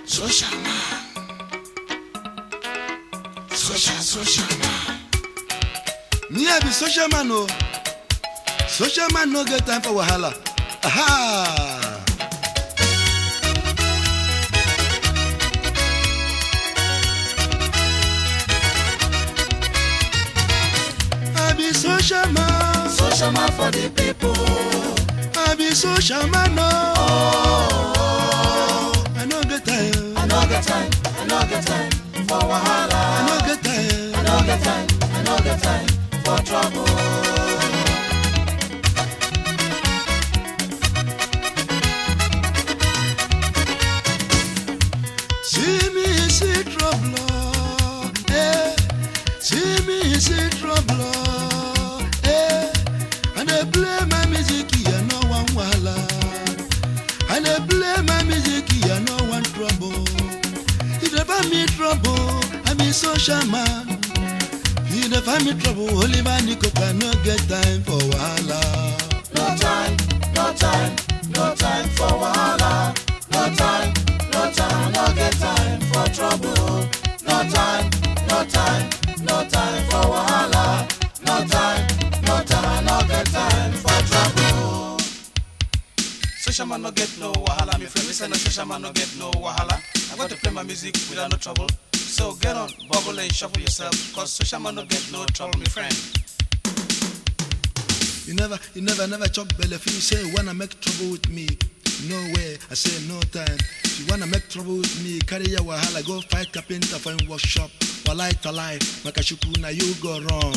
Social man. Social man. Me I be social man no. Social man no get time for wahala. Aha. I be social man. Social man for the people. I be social man no. Oh, I no get time. I no get time. I no get time for wahala. I no get time. I no get time. I no get time for trouble. See me see trouble, eh? See me see trouble, eh? And I play my music, you no one wala. And I play my music, you no one trouble. If you find me trouble, I'm a social man. If you find me trouble, only man can no get time for wahala. No time, no time, no time for wahala. No time, no time, no get time for trouble. No time, no time, no time for wahala. No time, no time, no get time for trouble. Social man no get no wahala, my friend. Listen, no social man no get no wahala. I'm going to play my music without no trouble. So get on, bubble and shuffle yourself, cause social man no get no trouble, my friend. You never chop belly. If you say wanna make trouble with me, no way. I say no time. If you wanna make trouble with me, carry your wahala, go fight carpenter for in workshop. Walai talai, makashuku na you go wrong.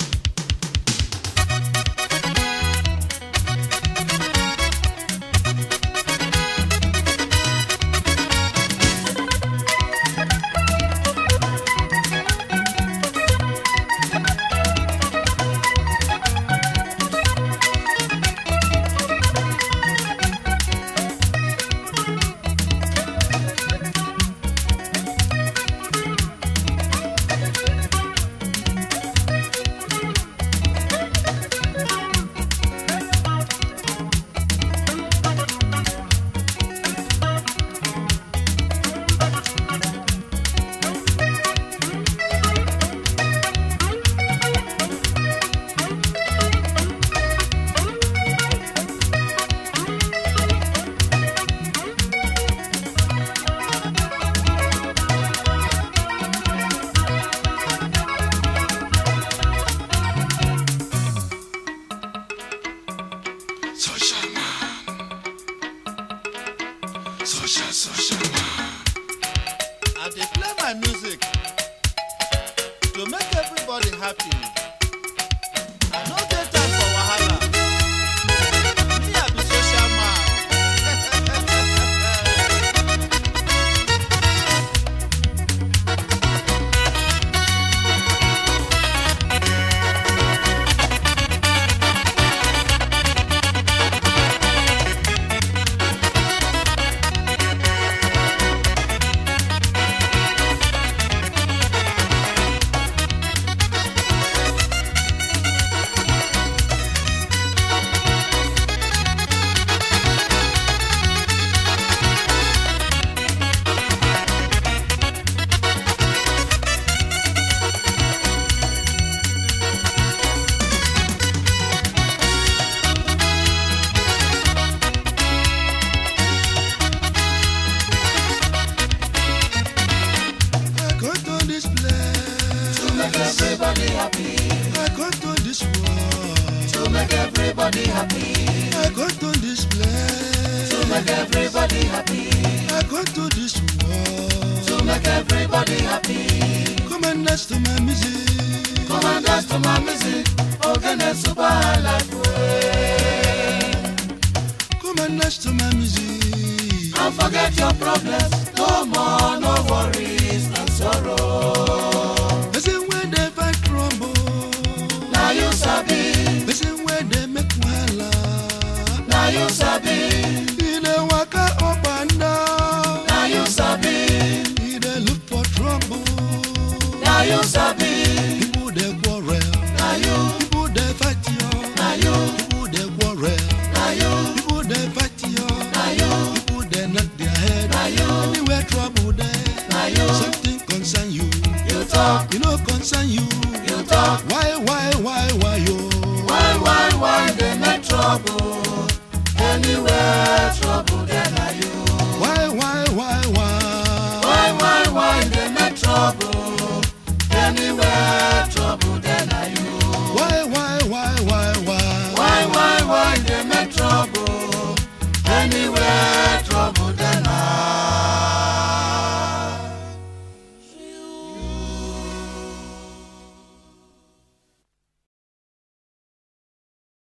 Social man. I dey play my music to make everybody happy. I no get time for wahala. Me I be social man. Everybody happy. I go to this world To make everybody happy. I go to this place To make everybody happy. I go to this world To make everybody happy. Come and dance to my music. Come and dance to my music. Ogene super life way. Come and dance to my music. And forget your problems. No more, no worries, no sorrow. Listen when they fight trouble. Now you sabi. Listen when they make wahala. Now you sabi. He dey waka up and down. Now you sabi. He dey look for trouble. Now you sabi. People dey quarrel. Now you. People dey fight you. Now you. People dey quarrel. Now you. People dey fight you. Now you. People dey knock their head. Now you. Anywhere trouble. trouble there. na you. Something concern you. You talk, You know concern you. you talk. Why